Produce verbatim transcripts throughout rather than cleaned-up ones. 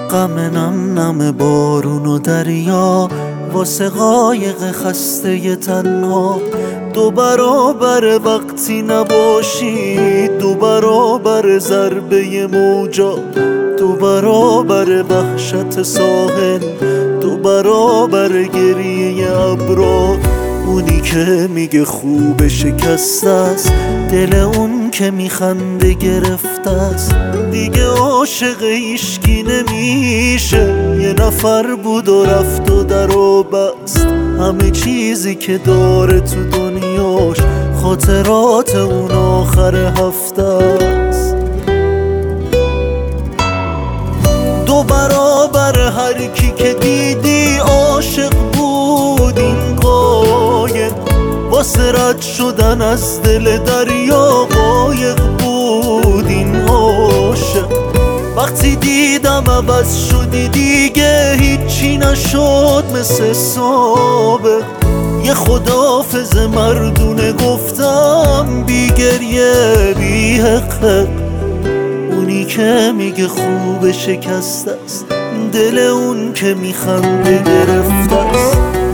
غم نم نم بارون و دریا واسه قایق خسته تنها، دو برابر وقتی نباشی، دو برابر ضربه موجا، دو برابر وحشت ساحل، دو برابر گریه ابرا. اونی که میگه خوب شکسته است، دل اون که میخنده گرفته است. دیگه عاشق هیشکی نمیشه، یه نفر بود و رفت و در و بست. همه چیزی که داره تو دنیاش خاطرات اون آخر هفته است. دو برابر هر کی که دیدی عاشق بود این قایق، واسه رد شدن از دل دریا قایق بود این عاشق. وقتی دیدم عوض شدی دیگه هیچی نشد مثل سابق. یه خداحافظ مردونه گفتم بی گریه بی حق. اونی که میگه خوب شکسته است، دل اون که میخنده گرفته است.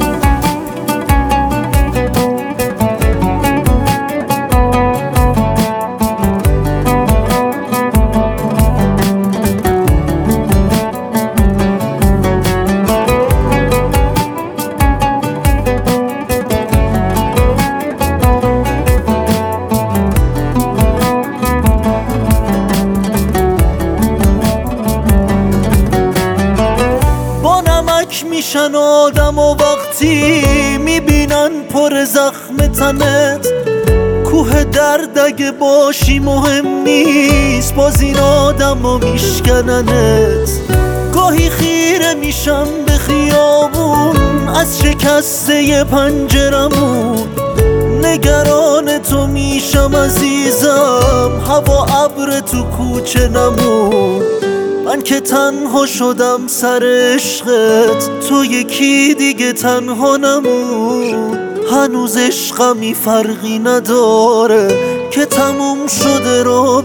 میشن آدم و وقتی میبینن پر زخم تنت. کوه درد اگه باشی مهم نیست، باز این آدم و میشکننت. گاهی خیره میشم به خیابون از شکسته پنجرمون، نگران تو میشم عزیزم، هوا ابر تو کوچه نمون. من که تنها شدم سر عشقت، تو یکی دیگه تنها نمون. هنوز عشقمی فرقی نداره که تموم شده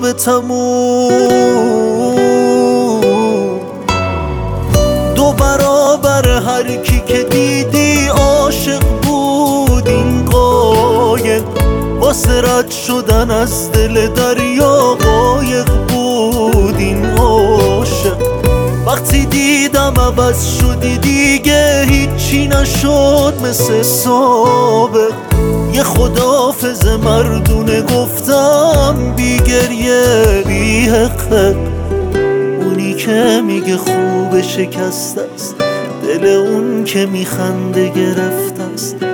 رابطمون. دو برابر هر کی که دیدی عاشق بود این قایق، واسه رد شدن از دل دریا قایق بود این عاشق. وقتی دیدم عوض شدی دیگه هیچی نشد مثل سابق. یه خداحافظ مردونه گفتم بی گریه بی حق. اونی که میگه خوب شکسته است، دل اون که میخنده گرفته است.